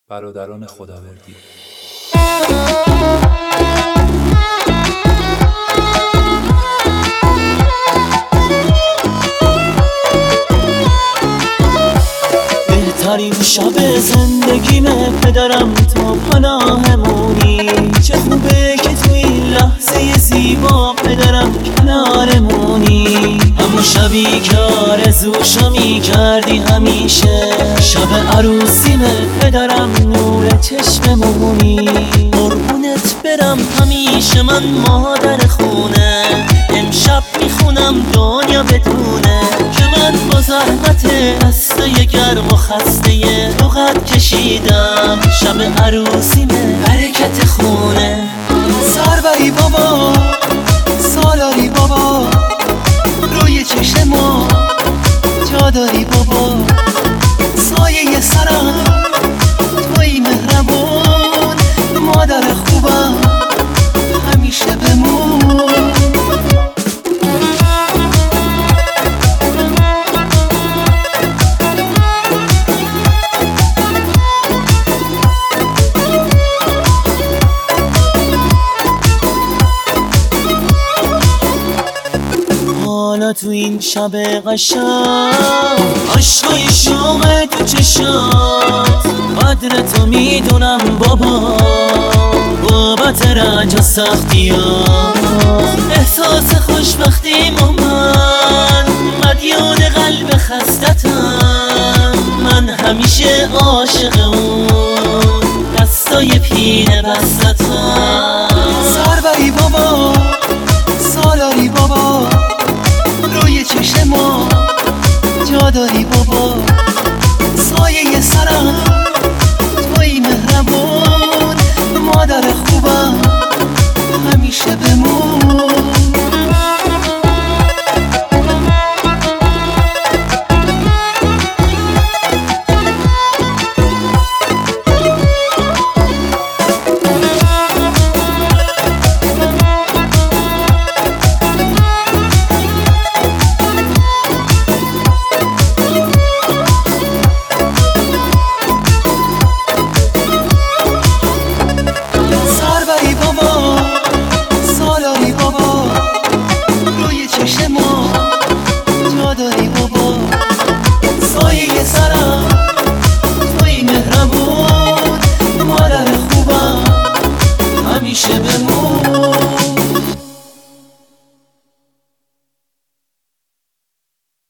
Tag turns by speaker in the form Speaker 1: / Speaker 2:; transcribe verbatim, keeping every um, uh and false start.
Speaker 1: برادران خداوردی.
Speaker 2: بهترین شب زندگیمه پدرم، تو پناهمونی. چه خوبه که تو این لحظه زیبا پدرم کنارمونی. همون شبی که آرزوشو میکردی همیشه، شب عروسیمه پدرم، نور چشممونی. قربونت برم همیشه من مادر خونه، امشب میخونم دنیا بدونه که من با زحمت دستای گرم و خسته تو قد کشیدم. شب عروسیمه برکت خونه. سروری بابا، سالاری بابا، روی چشم ما جا داری بابا. سایه سرم توی مهربون، مادر خوبم همیشه بمون. حالا تو این شب قشنگ عشقای شوق تو چشات، قدر تو میدونم بابا، بابت رنج و سختیات. احساس خوشبختیمو من مدیون قلب خستتم، من همیشه عاشق اون دستای پینه بستتم. سروری بابا، سالاری بابا، روی چشم ما جا داری بابا.